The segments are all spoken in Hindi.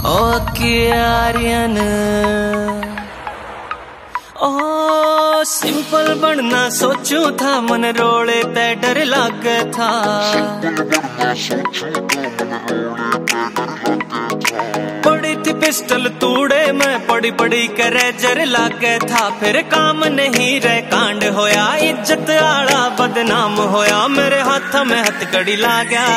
ओ कियारियन ओ सिंपल बनना सोचू था, मन रोले ते डर लागे था। पड़ी थी पिस्टल तूड़े में, पड़ी पड़ी करे जर लागे था। फिर काम नहीं रहे कांड होया, इज्जत आला बदनाम होया। मेरे हाथ में हथकड़ी लागा,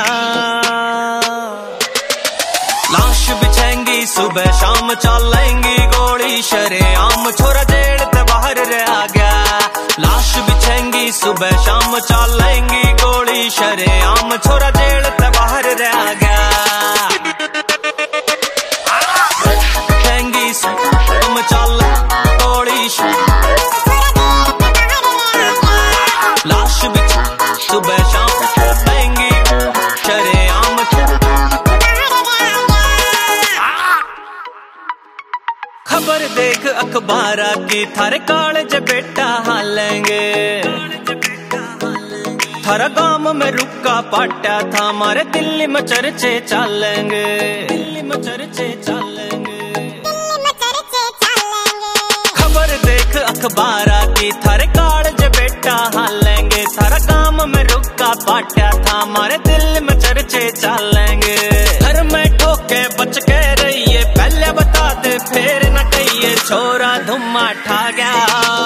लाश बिछेंगी सुबह शाम चलेंगी गोली शरेआम। छोरा जेल ते बाहर रह गया, लाश बिछेंगी सुबह शाम चलेंगी गोली शरेआम। छोरा जेल ते बाहर रह गया, बिछेंगी सुबह चल गोली लाश बिछ सुबह शाम चलेंगी शरेआम। खबर देख अखबार की, थारे कॉलेज बेटा हालेंगे। थारा गांव में रुका पाटा था, हमारे दिल्ली में चर्चे चलेंगे। दिल्ली में चर्चे चलेंगे, खबर देख अखबार की, थारे कॉलेज बेटा हालेंगे। थारा गांव में रुका पाटा था, हमारे दिल्ली में चर्चे चलेंगे। घर में ठोके बच के रहिए, पहले बता दे फिर न कहिए। छोरा धुम्मा ठा गया,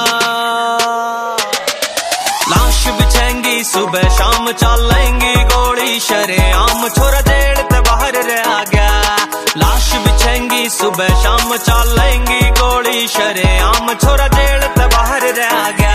लाश बिछेंगी सुबह शाम चलेंगी गोली शरेआम। छोरा जेल ते बाहर रह गया, लाश बिछेंगी सुबह शाम चलेंगी गोली शरेआम। छोरा जेल ते बाहर रह गया।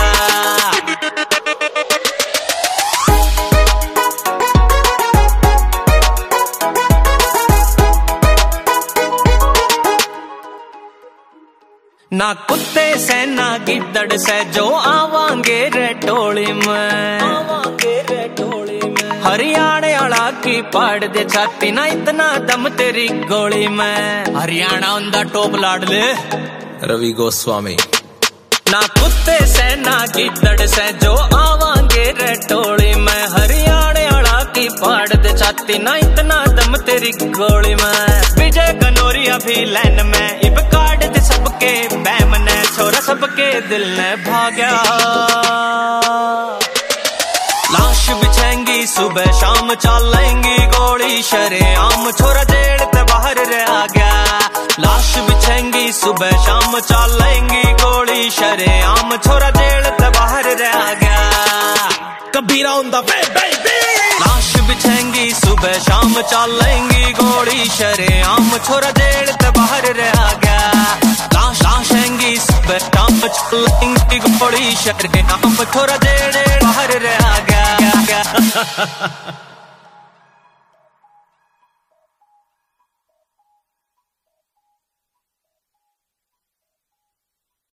ना कुत्ते से ना गिद्दड़ से जो आवांगे रे टोली में, आवांगे रे टोली में। हरियाणा वाला की पाड़ दे छाती, ना इतना दम तेरी गोली में। हरियाणा उनका टॉप लाडले रवि गोस्वामी। ना कुत्ते से ना गिद्दड़ से जो आवांगे रे टोली में। हरियाणा वाला की पाड़ दे छाती, ना इतना दम तेरी गोली में। विजय कनौरिया भी लाइन में, इब काट दे सबके बैम ने। छोरा सबके दिल ने भाग्या, लाश बिछेंगी सुबह शाम चलेंगी गोली शरेआम। छोरा जेल ते बाहर रह गया, लाश बिछेंगी सुबह शाम चलेंगी गोली शरेआम। छोरा जेल ते बाहर रह गया, कबीरा उनदा बेबी। लाश बिछेंगी सुबह शाम चलेंगी गोली शरेआम। छोरा जेल ते बाहर रह गया, लाश लाशेंगी सुबह शाम चलेंगी गोली शरेआम। छोरा जेल बाहर रह गया।